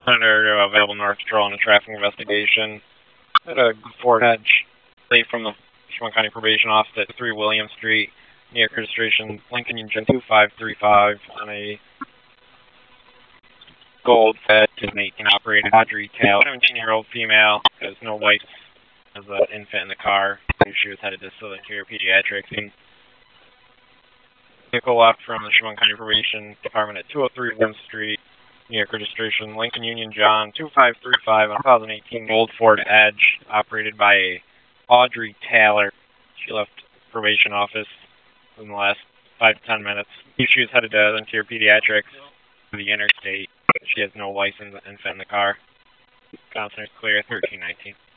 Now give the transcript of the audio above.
Under available North Patrol on a traffic investigation at a Ford Edge, late from the Chemung County Probation Office at 3 William Street, New York registration Lincoln Union 2535 on a gold Fed 2018 operated Audrey Taylor, 17-year-old female, has no lights as an infant in the car. She was headed to Southern Care Pediatrics. Vehicle left from the Chemung County Probation Department at 203 William Street, New York registration Lincoln Union John 2535 on a 2018 gold Ford Edge operated by a Audrey Taylor. She left probation office in the last 5 to 10 minutes. She was headed to Interior Pediatrics to the interstate. She has no license infant in the car. Counselor's clear 1319.